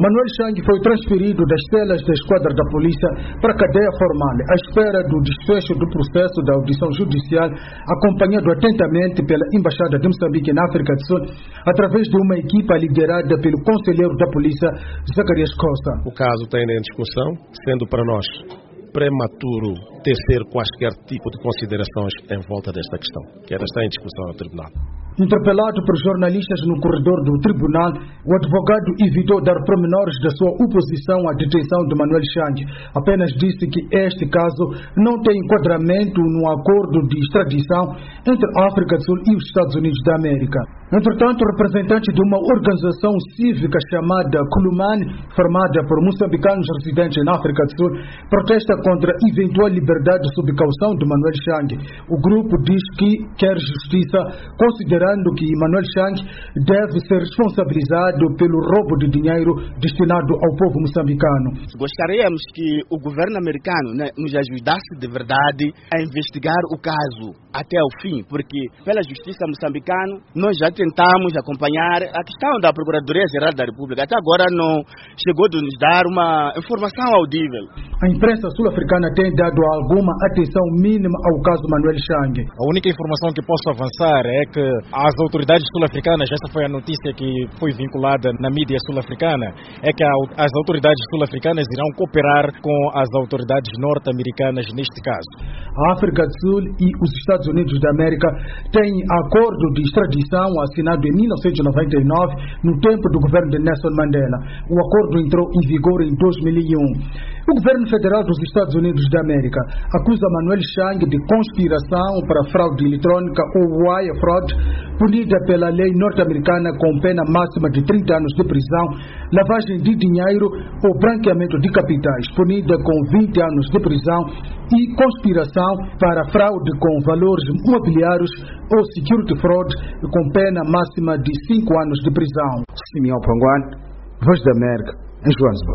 Manuel Chang foi transferido das celas da esquadra da polícia para a cadeia formal, à espera do desfecho do processo da audição judicial, acompanhado atentamente pela Embaixada de Moçambique na África do Sul, através de uma equipa liderada pelo conselheiro da polícia, Zacarias Costa. O caso está ainda em discussão, sendo para nós prematuro tecer quaisquer tipo de considerações em volta desta questão, que ainda está em discussão no tribunal. Interpelado por jornalistas no corredor do tribunal, o advogado evitou dar pormenores da sua oposição à detenção de Manuel Chang. Apenas disse que este caso não tem enquadramento no acordo de extradição entre a África do Sul e os Estados Unidos da América. Entretanto, representante de uma organização cívica chamada Kulumani, formada por moçambicanos residentes na África do Sul, protesta contra a eventual liberdade sob caução de Manuel Chang. O grupo diz que quer justiça, considerando que Manuel Chang deve ser responsabilizado pelo roubo de dinheiro destinado ao povo moçambicano. Gostaríamos que o governo americano nos ajudasse de verdade a investigar o caso até o fim, porque pela justiça moçambicana nós já tentamos acompanhar a questão da Procuradoria-Geral da República. Até agora não chegou de nos dar uma informação audível. A imprensa sul-africana tem dado alguma atenção mínima ao caso Manuel Chang. A única informação que posso avançar é que as autoridades sul-africanas, esta foi a notícia que foi vinculada na mídia sul-africana, é que as autoridades sul-africanas irão cooperar com as autoridades norte-americanas neste caso. A África do Sul e os Estados Unidos da América têm acordo de extradição assinado em 1999, no tempo do governo de Nelson Mandela. O acordo entrou em vigor em 2001. O governo federal dos Estados Unidos da América acusa Manuel Chang de conspiração para fraude eletrônica ou wire fraud, punida pela lei norte-americana com pena máxima de 30 anos de prisão, lavagem de dinheiro ou branqueamento de capitais, punida com 20 anos de prisão, e conspiração para fraude com valores imobiliários ou security fraud, com pena máxima de 5 anos de prisão. Simeão Panguan, Voz da América, em Joanesburgo.